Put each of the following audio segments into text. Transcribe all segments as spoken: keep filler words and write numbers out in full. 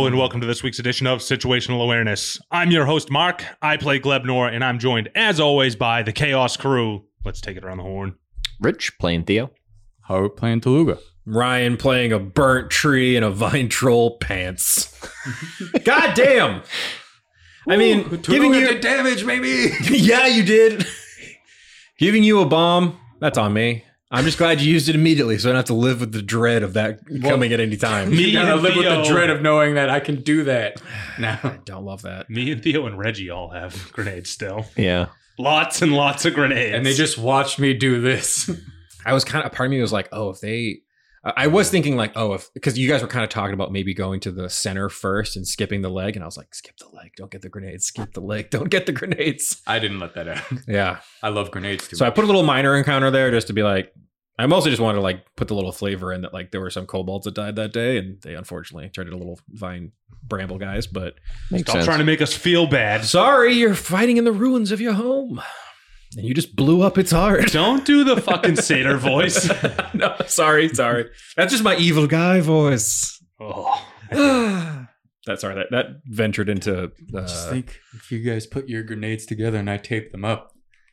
and welcome to this week's edition of Situational Awareness. I'm your host, Mark. I play Glebnor, and I'm joined, as always, by the Chaos Crew. Let's take it around the horn. Rich playing Theo. Howard playing Taluga. Ryan playing a burnt tree in a vine troll pants. God damn! I mean, Ooh, giving you did damage, maybe. Yeah, you did. Giving you a bomb, that's on me. I'm just glad you used it immediately, so I don't have to live with the dread of that well, coming at any time. Me you gotta live Theo, with the dread of knowing that I can do that. Now, I don't love that. Me and Theo and Reggie all have grenades still. Yeah, lots and lots of grenades, and they just watched me do this. I was kind of, part of me was like, oh, if they, I was thinking like, oh, if, because you guys were kind of talking about maybe going to the center first and skipping the leg. And I was like, skip the leg, don't get the grenades, skip the leg, don't get the grenades. I didn't let that out. Yeah. I love grenades too So much. I put a little minor encounter there just to be like, I mostly just wanted to like put the little flavor in that like there were some kobolds that died that day and they unfortunately turned into little vine bramble guys, but makes stop sense. trying to make us feel bad. Sorry, you're fighting in the ruins of your home. And you just blew up its heart. Don't do the fucking satyr voice. No, sorry, sorry. That's just my evil guy voice. Oh. That's sorry. That, that ventured into. Uh, Just think if you guys put your grenades together and I tape them up.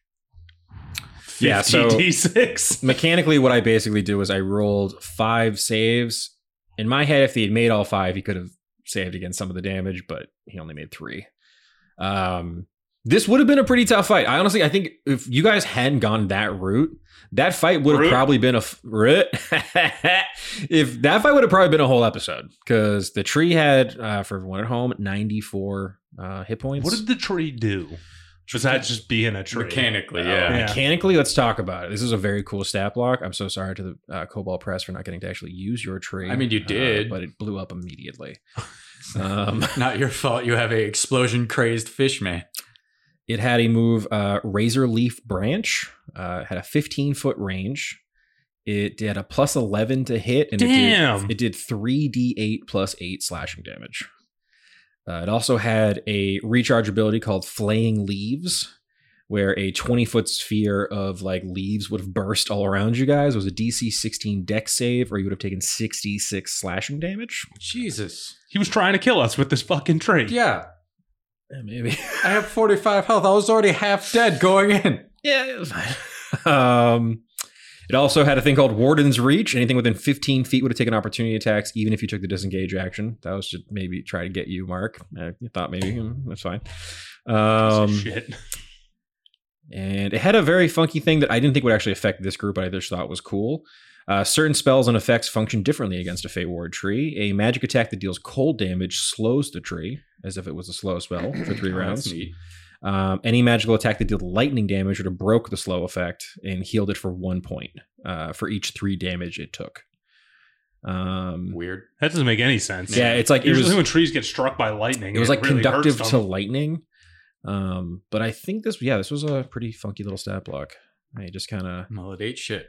Yeah, so D six. Mechanically, what I basically do is I rolled five saves. In my head, if he had made all five, he could have saved against some of the damage, but he only made three. Um. This would have been a pretty tough fight. I honestly, I think if you guys hadn't gone that route, that fight would have route? probably been a route. If that fight would have probably been a whole episode, because the tree had, uh, for everyone at home, ninety-four uh, hit points. What did the tree do? Besides just being a tree? Mechanically, Uh, yeah. yeah. Mechanically, let's talk about it. This is a very cool stat block. I'm so sorry to the uh, Cobalt Press for not getting to actually use your tree. I mean, you did. uh, but it blew up immediately. um, Not your fault. You have a explosion crazed fish man. It had a move, uh, Razor Leaf Branch, uh, had a fifteen foot range. It did a plus eleven to hit, and Damn. it did, it did three d eight plus eight slashing damage. Uh, it also had a recharge ability called Flaying Leaves, where a twenty foot sphere of like leaves would have burst all around you guys. It was a D C sixteen dex save, or you would have taken sixty-six slashing damage. Jesus. He was trying to kill us with this fucking tree. Yeah. Yeah, maybe. I have forty-five health. I was already half dead going in. Yeah, it was fine. um, it also had a thing called Warden's Reach. Anything within fifteen feet would have taken opportunity attacks, even if you took the disengage action. That was just maybe try to get you, Mark. I thought maybe mm, that's fine. Um, Shit. And it had a very funky thing that I didn't think would actually affect this group, but I just thought was cool. Uh, certain spells and effects function differently against a Fey Ward tree. A magic attack that deals cold damage slows the tree, as if it was a slow spell for three Oh, rounds. that's neat. Um, any magical attack that dealt lightning damage would have broke the slow effect and healed it for one point uh, for each three damage it took. Um, Weird. That doesn't make any sense. yeah, it's like it Usually was, when trees get struck by lightning, it was like really conductive hurts to them. lightning. Um, but I think this, yeah, this was a pretty funky little stat block. I just kind of, Melodate shit.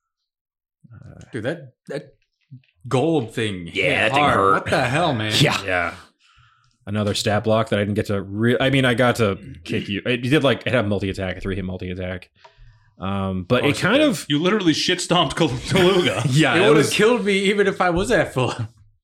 uh, Dude, that that gold thing. Yeah, hit that thing hard. hurt. What the hell, man? Yeah. yeah. Another stat block that I didn't get to. Re- I mean, I got to kick you. It did like it had multi attack, a three hit multi attack. Um, but it kind of, You literally shit stomped Taluga. yeah, It it would was. have killed me even if I was at full.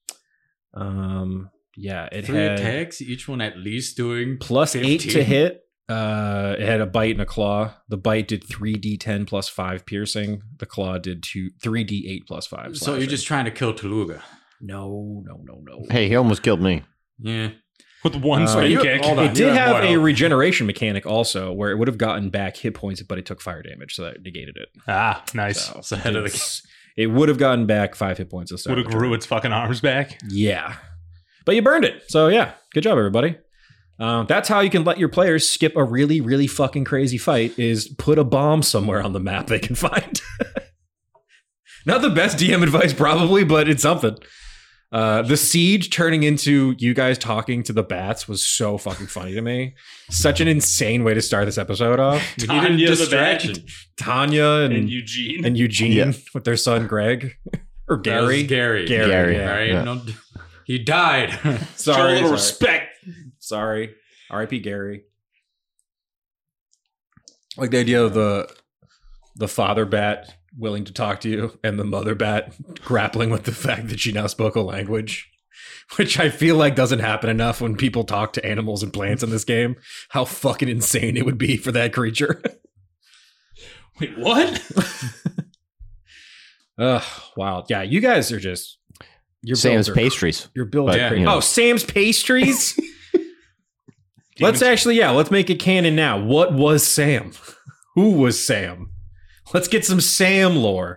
Um, yeah, it Three had attacks, each one at least doing plus eight to fifteen. hit. Uh, it had a bite and a claw. The bite did three d ten plus five piercing. The claw did two three d eight plus five. So you're slashing. just trying to kill Taluga. no, no, no, no. Hey, he almost killed me. Yeah. With one Uh, spin you- kick. hold on. It did you have have more a health. regeneration mechanic also, where it would have gotten back hit points, but it took fire damage, so that negated it. Ah, nice. So It's ahead of the it's- it would have gotten back five hit points. Would have grew its fucking arms back. Yeah, but you burned it. So yeah, good job, everybody. Um, that's how you can let your players skip a really, really fucking crazy fight: is put a bomb somewhere on the map they can find. Not the best D M advice, probably, but it's something. Uh, the siege turning into you guys talking to the bats was so fucking funny to me. Such an insane way to start this episode off. We needed a Tanya the distraction. Tanya and, And and, Eugene. Eugene Yeah. with their son Greg or That was Gary. Gary. Gary, Gary, yeah. All right. Yeah. No, he died. Show a Sorry, little sorry. respect. Sorry. R I P Gary. Like the idea of the the father bat willing to talk to you and the mother bat grappling with the fact that she now spoke a language. which I feel like doesn't happen enough when people talk to animals and plants in this game. How fucking insane it would be for that creature. Wait, what? Ugh, wow. Yeah, you guys are just your Sam's builds are- pastries. Your builds But, are crazy. you know. Oh, Sam's pastries. Let's Demons- actually, yeah, let's make it canon now. What was Sam? Who was Sam? Let's get some Sam lore.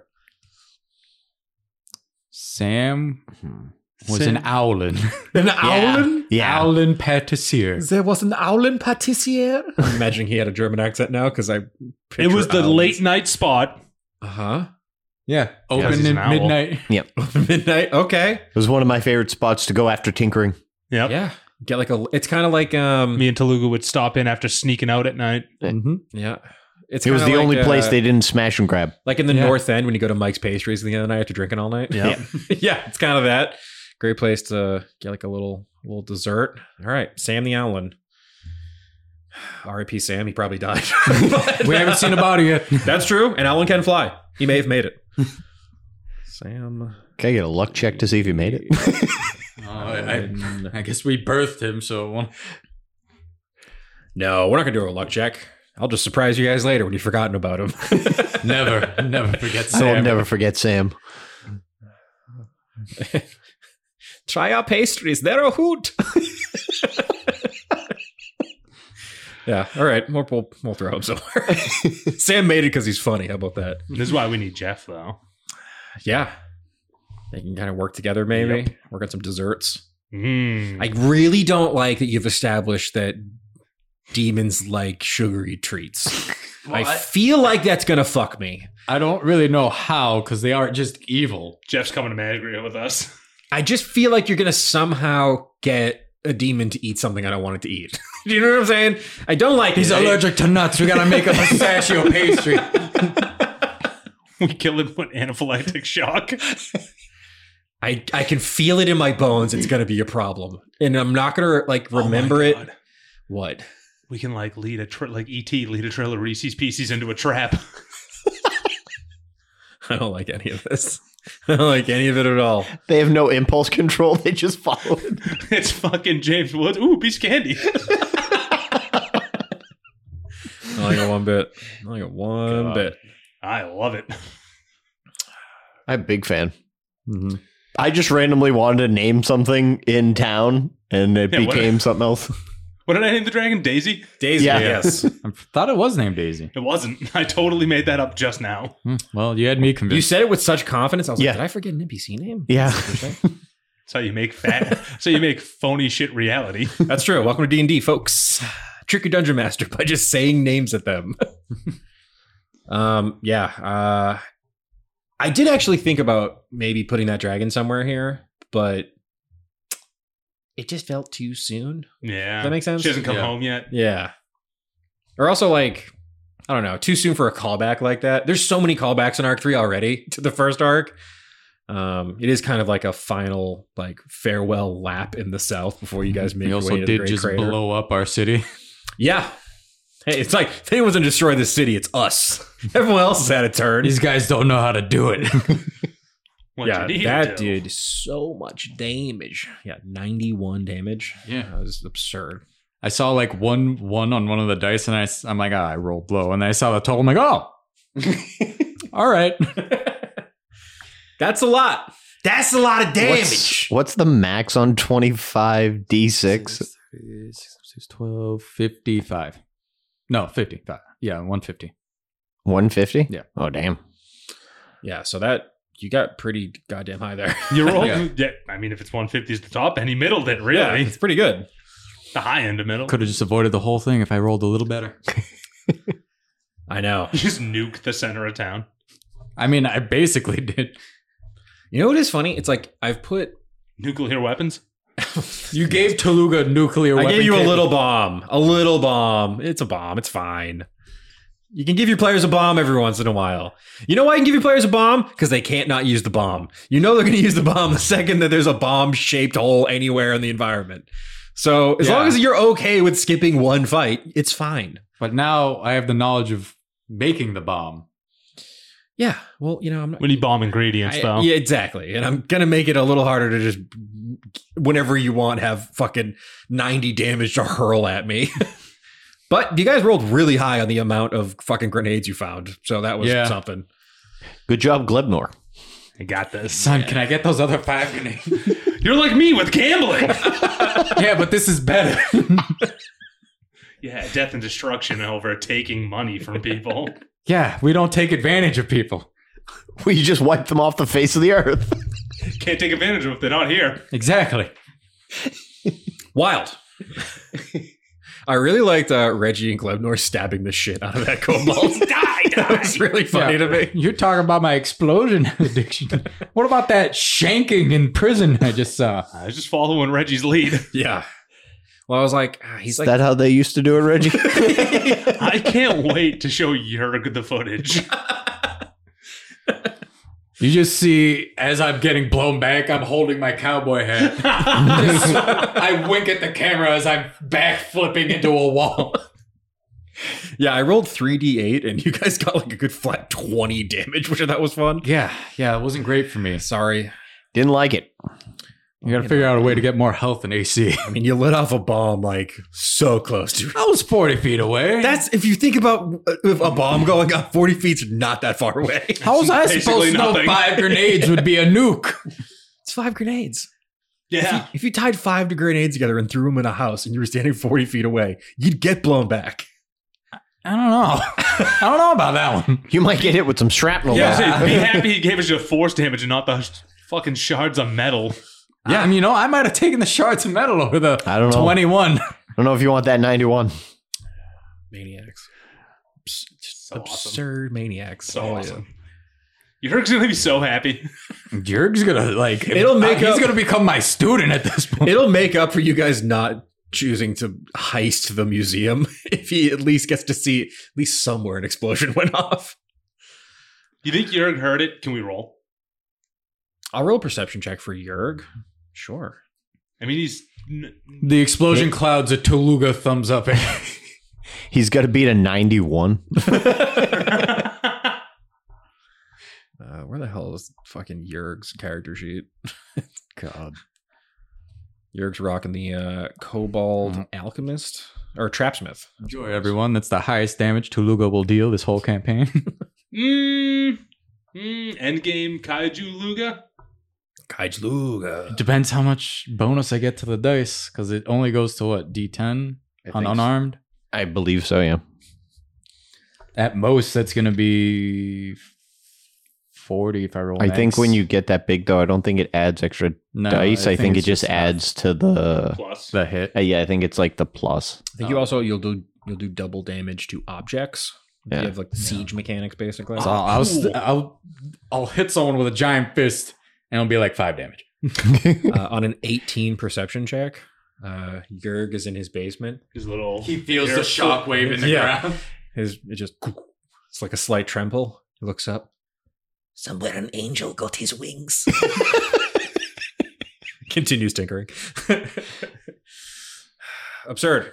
Sam was Sam- an owlin. An owlin? Yeah. Owlin patissier. There was an owlin patissier. I'm imagining he had a German accent now because I. It was the late night spot. Uh huh. Yeah, open he's an at owl. midnight. Midnight. Okay. It was one of my favorite spots to go after tinkering. Yep. Yeah. Get like a. It's kind of like um. Me and Telugu would stop in after sneaking out at night. Mm-hmm. Yeah. It's It was kinda the like, only place uh, they didn't smash and grab. Like in the Yeah. North End when you go to Mike's Pastries at the end of the night after drinking all night. Yeah. Yeah, it's kind of that. Great place to get like a little little dessert. All right, Sam the Owlin. R I P Sam, he probably died. We haven't seen a body yet. That's true, and Owlin can fly. He may have made it. Sam. Can I get a luck check to see if you made it? Oh, I, I guess we birthed him, so No, we're not gonna do a luck check. I'll just surprise you guys later when you've forgotten about him. never, never forget I will Sam. never forget Sam. Try our pastries; they're a hoot. Yeah. All right. We'll, we'll, we'll throw him somewhere. Sam made it because he's funny. How about that? This is why we need Jeff, though. Yeah. They can kind of work together, maybe. Yep. Work on some desserts. Mm. I really don't like that you've established that demons like sugary treats. I Well, I- feel like that's going to fuck me. I don't really know how because they aren't just evil. Jeff's coming to Magria with us. I just feel like you're going to somehow get a demon to eat something I don't want it to eat. Do you know what I'm saying? I don't like He's it. allergic to nuts. We gotta make a pistachio pastry. We kill him with anaphylactic shock. I, I can feel it in my bones. It's going to be a problem. And I'm not going to like remember Oh my it. God. What? We can like lead a tra- like E T lead a trail of Reese's Pieces into a trap. I don't like any of this. I don't like any of it at all. They have no impulse control. They just follow it. It's fucking James Woods. Ooh, piece of candy. I don't like it one bit. I don't like it one God. bit. I love it. I'm a big fan. Mm-hmm. I just randomly wanted to name something in town, and it Yeah, what- became something else. What did I name the dragon? Daisy? Daisy, Yeah. yes. I thought it was named Daisy. It wasn't. I totally made that up just now. Hmm, Well, you had me You convinced. said it with such confidence. I was Yeah. like, did I forget an N P C name? Yeah. That's how you make fat. So you make phony shit reality. That's true. Welcome to D and D, folks. Trick your dungeon master by just saying names at them. um, yeah. Uh, I did actually think about maybe putting that dragon somewhere here, but it just felt too soon. Yeah. Does that make sense? She hasn't come Yeah. home yet. Yeah. Or also like, I don't know, too soon for a callback like that. There's so many callbacks in Arc three already to the first arc. Um, it is kind of like a final like farewell lap in the South before you guys make We your also way to the did Great just Crater. blow up our city. Yeah. Hey, it's like if anyone's gonna destroy this city, it's us. Everyone else has had a turn. These guys don't know how to do it. What yeah, you need that to do. did so much damage. Yeah, ninety-one damage. Yeah. That was absurd. I saw like one one on one of the dice, and I, s- I'm like, ah, I rolled low, and then I saw the total. I'm like, oh, all right. That's a lot. That's a lot of damage. What's, what's the max on twenty-five d six? six, twelve, fifty-five. No, fifty-five. Yeah, one fifty. one fifty? Yeah. Oh, damn. Yeah, so that you got pretty goddamn high there. You're rolling. Yeah. Yeah. I mean, if it's one fifty is the top end, he middled it, Yeah, really. it's pretty good. The high end of middle. Could have just avoided the whole thing if I rolled a little better. I know. You just nuke the center of town. I mean, I basically did. You know what is funny? It's like I've put. Nuclear weapons? You gave Teluga nuclear I weapon. gave you a capable- little bomb. A little bomb. It's a bomb. It's fine. You can give your players a bomb every once in a while. You know why you can give your players a bomb? Because they can't not use the bomb. You know they're going to use the bomb the second that there's a bomb-shaped hole anywhere in the environment. So as Yeah. long as you're okay with skipping one fight, it's fine. But now I have the knowledge of making the bomb. Yeah, well, you know, I'm not. We need bomb ingredients, I- though. yeah, exactly. And I'm gonna make it a little harder to just whenever you want have fucking ninety damage to hurl at me. But you guys rolled really high on the amount of fucking grenades you found, so that was Yeah. something. Good job, Glebnor. I got this. Son, can I get those other five grenades? You're like me with gambling. Yeah, but this is better. Yeah, death and destruction over taking money from people. Yeah, we don't take advantage of people. We just wiped them off the face of the earth. Can't take advantage of it if they're not here. Exactly. Wild. I really liked uh, Reggie and Glebnor stabbing the shit out of that kobold. Die, That was really funny Yeah. to me. You're talking about my explosion addiction. What about that shanking in prison I just saw? I was just following Reggie's lead. Yeah. Well, I was like, ah, he's Is like, that how they used to do it, Reggie? I can't wait to show Jurg the footage. You just see, as I'm getting blown back, I'm holding my cowboy hat. Just- I wink at the camera as I'm back flipping into a wall. yeah, I rolled three d eight and you guys got like a good flat twenty damage, which I thought was fun. Yeah, yeah, it wasn't great for me. Sorry. Didn't like it. You gotta figure out a way to get more health in A C. I mean, you lit off a bomb like so close to I was forty feet away. That's if you think about uh, if a bomb going up forty feet's not that far away. How was I Basically supposed to know nothing. five grenades would be a nuke? It's five grenades. Yeah. If you tied five grenades together and threw them in a house and you were standing forty feet away, you'd get blown back. I don't know. I don't know about that one. You might get hit with some shrapnel. Yeah, though. say, be happy he gave us the force damage and not the fucking shards of metal. Yeah, I mean, you know, I might have taken the shards of metal over the I don't know. twenty-one. I don't know if you want that ninety-one. Maniacs. So awesome. Absurd maniacs. So Oh, yeah. awesome. Jurg's gonna be so happy. Jurg's gonna like It'll make he's up- gonna become my student at this point. It'll make up for you guys not choosing to heist the museum if he at least gets to see at least somewhere an explosion went off. You think Jurg heard it? Can we roll? I'll roll a perception check for Jurg. Sure. I mean, he's. The explosion clouds a Toluga thumbs up. He's got to beat a ninety-one. Uh, where the hell is fucking Jurg's character sheet? God. Jurg's rocking the uh, Kobold Mhm. Alchemist or Trapsmith. Enjoy, everyone. That's the highest damage Toluga will deal this whole campaign. mm, mm, Endgame Kaiju Luga? Kaijluga. Depends how much bonus I get to the dice, because it only goes to what, D ten I on think so. unarmed? I believe so, yeah. At most, that's going to be forty if I roll I max. think when you get that big, though, I don't think it adds extra No, dice. I, think, it it's just enough. adds to the. Plus. the hit. Uh, yeah, I think it's like the plus. I think you also you'll do you'll do double damage to objects. Yeah. You have like the siege mechanics basically. So I'll, I'll, st- cool. I'll I'll hit someone with a giant fist, and it'll be like five damage. uh, on an eighteen perception check, uh, Jurg is in his basement. His little. He feels air the shockwave in the Yeah. ground. His it just it's like a slight tremble. He looks up. Somewhere an angel got his wings. Continues tinkering. Absurd.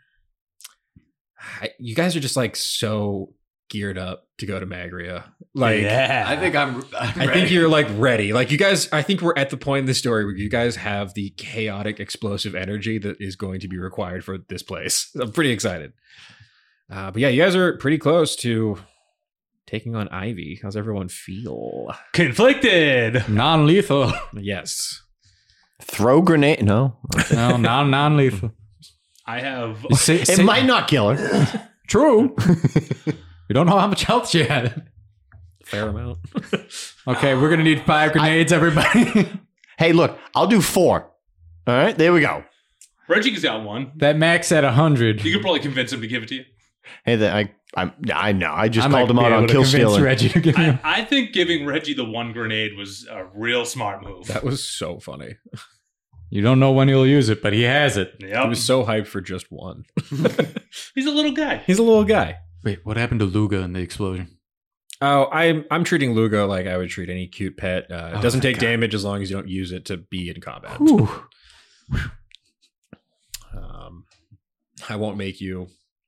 I- You guys are just like so geared up to go to Magria. Like yeah. I think I'm. I'm I ready. think you're like ready. Like you guys, I think we're at the point in the story where you guys have the chaotic, explosive energy that is going to be required for this place. I'm pretty excited. Uh, but yeah, you guys are pretty close to taking on Ivy. How's everyone feel? Conflicted. non-lethal. Yes. Throw grenade. No. No, non non-lethal. I have. Say- It say- might not kill her. True. We don't know how much health she had. Fair amount. Okay, we're gonna need five grenades, everybody. Hey, look, I'll do four. All right, there we go. Reggie's got one. That max at a hundred. You could probably convince him to give it to you. Hey, the, I, I, I know. I just I called might him be out able on to kill convince stealing. Reggie to give me. I, I think giving Reggie the one grenade was a real smart move. That was so funny. You don't know when he'll use it, but he has it. I Yep. was so hyped for just one. He's a little guy. He's a little guy. Wait, what happened to Luga in the explosion? Oh, I'm I'm treating Lugo like I would treat any cute pet. Uh, it Oh, doesn't thank take God. damage as long as you don't use it to be in combat. Whew. Um, I won't make you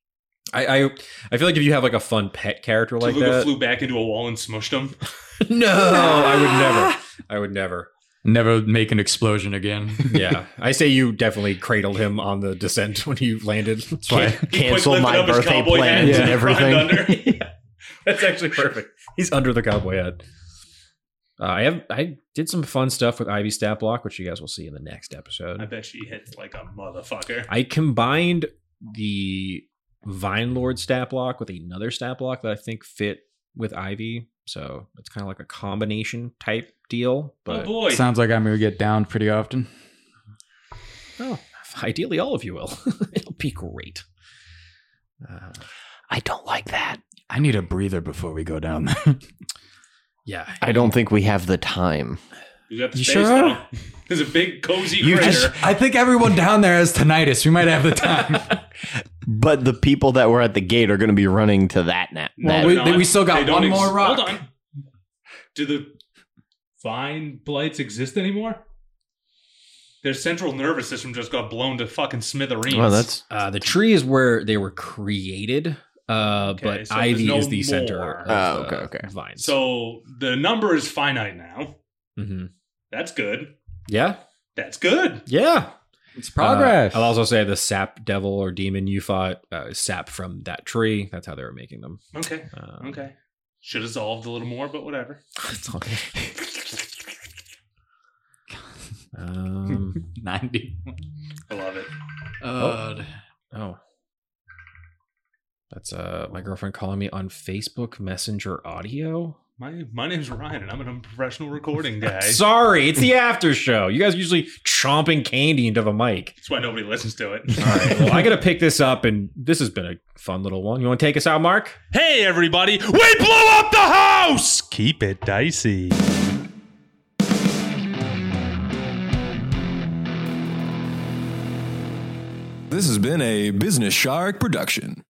I, I I feel like if you have like a fun pet character like Toluga that, flew back into a wall and smushed him. no, I would never. I would never. Never make an explosion again. Yeah, I say you definitely cradled him on the descent when you landed. That's why. Can- cancel lifted my up his birthday cowboy plans hat and and climbed everything. under. Yeah, that's actually perfect. He's under the cowboy head. Uh, I have I did some fun stuff with Ivy stat block, which you guys will see in the next episode. I bet she hits like a motherfucker. I combined the Vine Lord stat block with another stat block that I think fit with Ivy. So it's kind of like a combination type deal. But Oh boy. Sounds like I'm going to get downed pretty often. oh, ideally, all of you will. It'll be great. Uh, I don't like that. I need a breather before we go down there. yeah. I don't think we have the time. You got the You space sure? though. There's a big cozy You critter. just- I think everyone down there has tinnitus. We might have the time. But the people that were at the gate are going to be running to that now. Well, that- we- They're not. we still got They don't one more rock. Hold on. Do the vine blights exist anymore? Their central nervous system just got blown to fucking smithereens. well, that's Uh, the tree is where they were created, uh, Okay, but so there's Ivy no is the center more. of Oh, the okay, okay. vines. so the number is finite now. Mhm. That's good. yeah, That's good. yeah. It's progress. Uh, I'll also say the sap devil or demon you fought, uh, sap from that tree. That's how they were making them. Okay. Um, Okay. Should have solved a little more, but whatever. It's all good. Um, ninety. I love it. Uh, oh, that's uh my girlfriend calling me on Facebook Messenger audio. My my name's Ryan, and I'm a professional recording guy. Sorry, it's the after show. You guys are usually chomping candy into the mic. That's why nobody listens to it. All right, well, I got to pick this up, and this has been a fun little one. You want to take us out, Mark? Hey, everybody! We blew up the house! Keep it dicey. This has been a Business Shark production.